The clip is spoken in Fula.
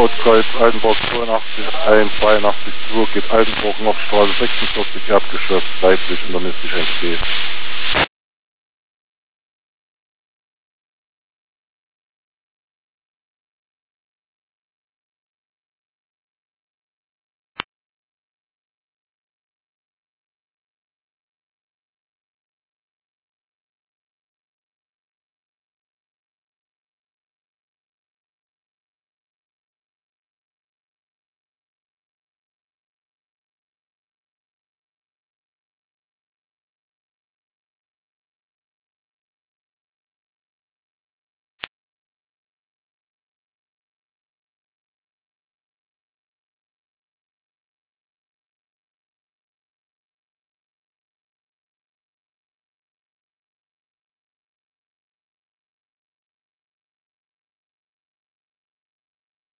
Notausgleich Altenburg 82 182 2 geht Altenburg Nordstraße 46 Erdgeschoss seitlich intermistisch entsteht.